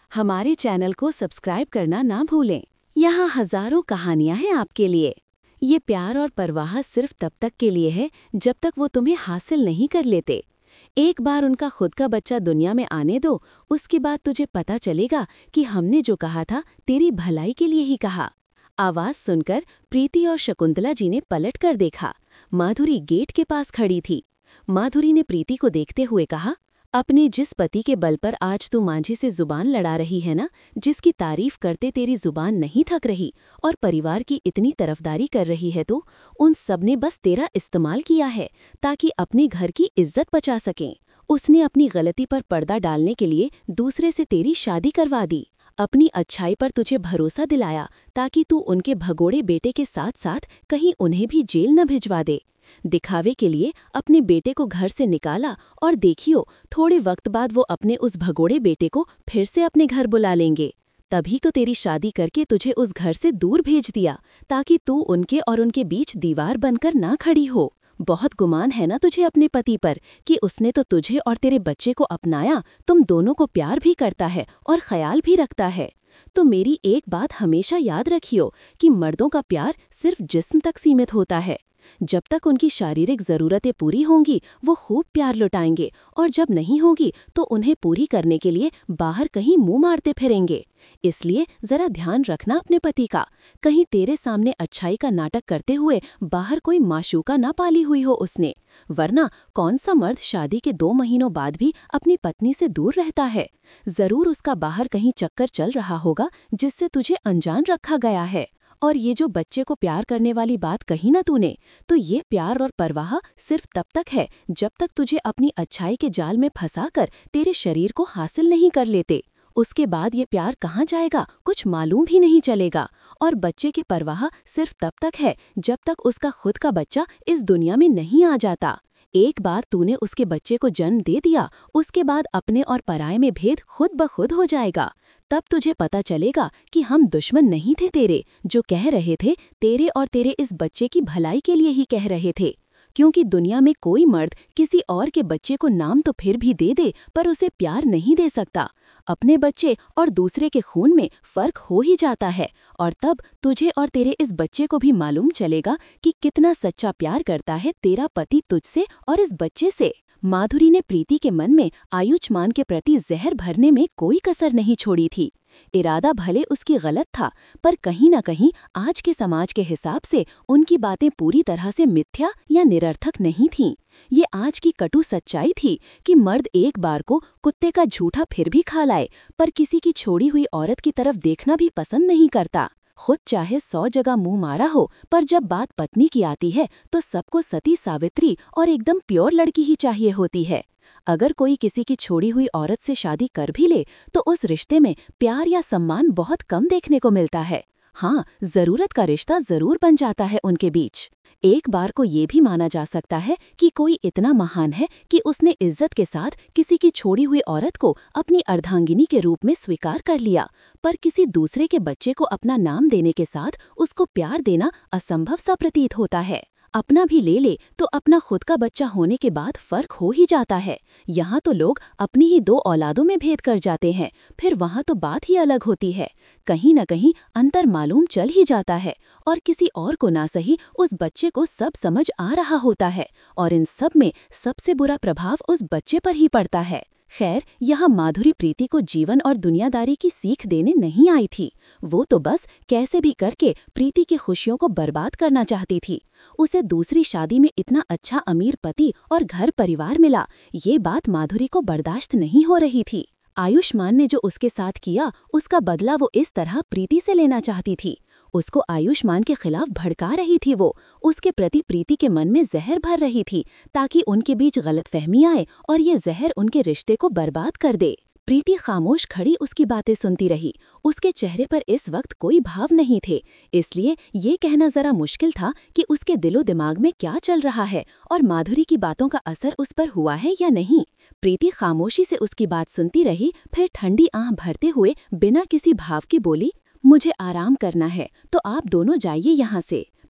हमारे चैनल को सब्सक्राइब करना ना भूलें। यहाँ हजारों कहानियाँ हैं आपके लिए। ये प्यार और परवाह सिर्फ तब तक के लिए है जब तक वो तुम्हें हासिल नहीं कर लेते। एक बार उनका खुद का बच्चा दुनिया में आने दो, उसके बाद तुझे पता चलेगा कि हमने जो कहा था तेरी भलाई के लिए ही कहा। आवाज सुनकर प्रीति और शकुंतला जी ने पलट कर देखा। माधुरी गेट के पास खड़ी थी। माधुरी ने प्रीति को देखते हुए कहा, अपने जिस पति के बल पर आज तू मांझी से जुबान लड़ा रही है ना, जिसकी तारीफ करते तेरी जुबान नहीं थक रही और परिवार की इतनी तरफदारी कर रही है, तो उन सब ने बस तेरा इस्तेमाल किया है ताकि अपने घर की इज्जत बचा सकें। उसने अपनी गलती पर पर्दा डालने के लिए दूसरे से तेरी शादी करवा दी। अपनी अच्छाई पर तुझे भरोसा दिलाया ताकि तू उनके भगोड़े बेटे के साथ साथ कहीं उन्हें भी जेल न भिजवा दे। दिखावे के लिए अपने बेटे को घर से निकाला और देखियो थोड़े वक्त बाद वो अपने उस भगोड़े बेटे को फिर से अपने घर बुला लेंगे। तभी तो तेरी शादी करके तुझे उस घर से दूर भेज दिया ताकि तू उनके और उनके बीच दीवार बनकर ना खड़ी हो। बहुत गुमान है ना तुझे अपने पति पर कि उसने तो तुझे और तेरे बच्चे को अपनाया, तुम दोनों को प्यार भी करता है और ख्याल भी रखता है। तो मेरी एक बात हमेशा याद रखियो कि मर्दों का प्यार सिर्फ जिस्म तक सीमित होता है। जब तक उनकी शारीरिक ज़रूरतें पूरी होंगी वो खूब प्यार लुटाएंगे, और जब नहीं होगी तो उन्हें पूरी करने के लिए बाहर कहीं मुंह मारते फिरेंगे। इसलिए ज़रा ध्यान रखना अपने पति का, कहीं तेरे सामने अच्छाई का नाटक करते हुए बाहर कोई माशूका ना पाली हुई हो उसने। वरना कौन सा मर्द शादी के 2 महीनों बाद भी अपनी पत्नी से दूर रहता है? ज़रूर उसका बाहर कहीं चक्कर चल रहा होगा जिससे तुझे अनजान रखा गया है। और ये जो बच्चे को प्यार करने वाली बात कही ना तूने, तो ये प्यार और परवाह सिर्फ तब तक है जब तक तुझे अपनी अच्छाई के जाल में फंसाकर तेरे शरीर को हासिल नहीं कर लेते। उसके बाद ये प्यार कहाँ जाएगा कुछ मालूम भी नहीं चलेगा। और बच्चे की परवाह सिर्फ तब तक है जब तक उसका खुद का बच्चा इस दुनिया में नहीं आ जाता। एक बार तूने उसके बच्चे को जन्म दे दिया, उसके बाद अपने और पराये में भेद खुद ब खुद हो जाएगा। तब तुझे पता चलेगा कि हम दुश्मन नहीं थे तेरे, जो कह रहे थे तेरे और तेरे इस बच्चे की भलाई के लिए ही कह रहे थे। क्योंकि दुनिया में कोई मर्द किसी और के बच्चे को नाम तो फिर भी दे दे पर उसे प्यार नहीं दे सकता। अपने बच्चे और दूसरे के खून में फर्क हो ही जाता है, और तब तुझे और तेरे इस बच्चे को भी मालूम चलेगा कि कितना सच्चा प्यार करता है तेरा पति तुझसे और इस बच्चे से। माधुरी ने प्रीति के मन में आयुष्मान के प्रति जहर भरने में कोई कसर नहीं छोड़ी थी। इरादा भले उसकी गलत था, पर कहीं न कहीं आज के समाज के हिसाब से उनकी बातें पूरी तरह से मिथ्या या निरर्थक नहीं थीं। ये आज की कटु सच्चाई थी कि मर्द एक बार को कुत्ते का झूठा फिर भी खा लाए, पर किसी की छोड़ी हुई औरत की तरफ देखना भी पसंद नहीं करता। खुद चाहे 100 जगह मुंह मारा हो, पर जब बात पत्नी की आती है तो सबको सती सावित्री और एकदम प्योर लड़की ही चाहिए होती है। अगर कोई किसी की छोड़ी हुई औरत से शादी कर भी ले तो उस रिश्ते में प्यार या सम्मान बहुत कम देखने को मिलता है। हाँ, जरूरत का रिश्ता जरूर बन जाता है उनके बीच। एक बार को ये भी माना जा सकता है कि कोई इतना महान है कि उसने इज्जत के साथ किसी की छोड़ी हुई औरत को अपनी अर्धांगिनी के रूप में स्वीकार कर लिया, पर किसी दूसरे के बच्चे को अपना नाम देने के साथ उसको प्यार देना असंभव सा प्रतीत होता है। अपना भी ले ले तो अपना खुद का बच्चा होने के बाद फर्क हो ही जाता है। यहाँ तो लोग अपनी ही 2 औलादों में भेद कर जाते हैं, फिर वहाँ तो बात ही अलग होती है। कहीं न कहीं अंतर मालूम चल ही जाता है, और किसी और को ना सही उस बच्चे को सब समझ आ रहा होता है, और इन सब में सबसे बुरा प्रभाव उस बच्चे पर ही पड़ता है। खैर, यहाँ माधुरी प्रीति को जीवन और दुनियादारी की सीख देने नहीं आई थी। वो तो बस कैसे भी करके प्रीति की खुशियों को बर्बाद करना चाहती थी। उसे दूसरी शादी में इतना अच्छा अमीर पति और घर परिवार मिला, ये बात माधुरी को बर्दाश्त नहीं हो रही थी। आयुष्मान ने जो उसके साथ किया उसका बदला वो इस तरह प्रीति से लेना चाहती थी। उसको आयुष्मान के खिलाफ भड़का रही थी, वो उसके प्रति प्रीति के मन में जहर भर रही थी ताकि उनके बीच गलतफहमी आए और ये जहर उनके रिश्ते को बर्बाद कर दे। प्रीति खामोश खड़ी उसकी बातें सुनती रही। उसके चेहरे पर इस वक्त कोई भाव नहीं थे, इसलिए ये कहना जरा मुश्किल था कि उसके दिलो दिमाग में क्या चल रहा है और माधुरी की बातों का असर उस पर हुआ है या नहीं। प्रीति खामोशी से उसकी बात सुनती रही, फिर ठंडी आंख भरते हुए बिना किसी भाव की बोली, मुझे आराम करना है तो आप दोनों जाइए यहाँ से।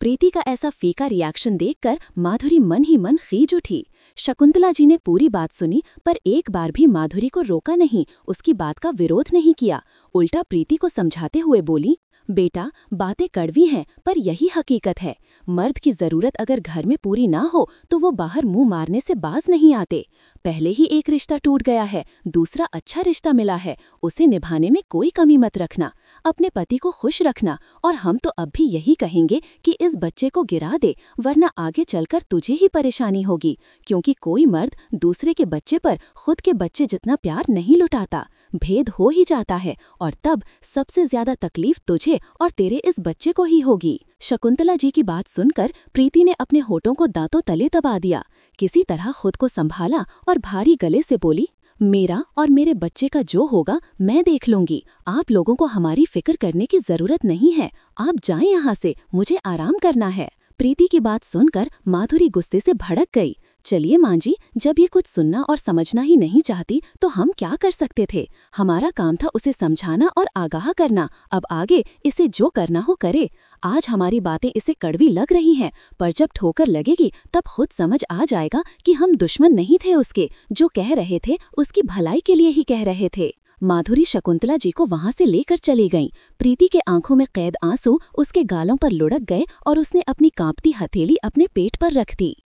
प्रीति का ऐसा फीका रिएक्शन देखकर माधुरी मन ही मन खींच उठी। शकुंतला जी ने पूरी बात सुनी पर एक बार भी माधुरी को रोका नहीं, उसकी बात का विरोध नहीं किया। उल्टा प्रीति को समझाते हुए बोली, बेटा बातें कड़वी हैं पर यही हकीकत है। मर्द की जरूरत अगर घर में पूरी ना हो तो वो बाहर मुंह मारने से बाज नहीं आते। पहले ही एक रिश्ता टूट गया है, दूसरा अच्छा रिश्ता मिला है, उसे निभाने में कोई कमी मत रखना, अपने पति को खुश रखना। और हम तो अब भी यही कहेंगे कि इस बच्चे को गिरा दे, वरना आगे चलकर तुझे ही परेशानी होगी। क्योंकि कोई मर्द दूसरे के बच्चे पर खुद के बच्चे जितना प्यार नहीं लुटाता। भेद हो ही जाता है और तब सबसे ज्यादा तकलीफ तुझे और तेरे इस बच्चे को ही होगी। शकुंतला जी की बात सुनकर प्रीति ने अपने होठों को दांतों तले दबा दिया, किसी तरह खुद को संभाला और भारी गले से बोली, मेरा और मेरे बच्चे का जो होगा मैं देख लूंगी। आप लोगों को हमारी फिक्र करने की जरूरत नहीं है। आप जाएं यहाँ से, मुझे आराम करना है। प्रीति की बात सुनकर माधुरी गुस्से से भड़क गई। चलिए माँ जी, जब ये कुछ सुनना और समझना ही नहीं चाहती तो हम क्या कर सकते थे। हमारा काम था उसे समझाना और आगाह करना। अब आगे इसे जो करना हो करे। आज हमारी बातें इसे कड़वी लग रही हैं, पर जब ठोकर लगेगी तब खुद समझ आ जाएगा कि हम दुश्मन नहीं थे उसके। जो कह रहे थे उसकी भलाई के लिए ही कह रहे थे। माधुरी शकुंतला जी को वहां से लेकर चली गईं। प्रीति के आंखों में कैद आंसू उसके गालों पर लुढ़क गए और उसने अपनी कांपती हथेली अपने पेट पर रख दी।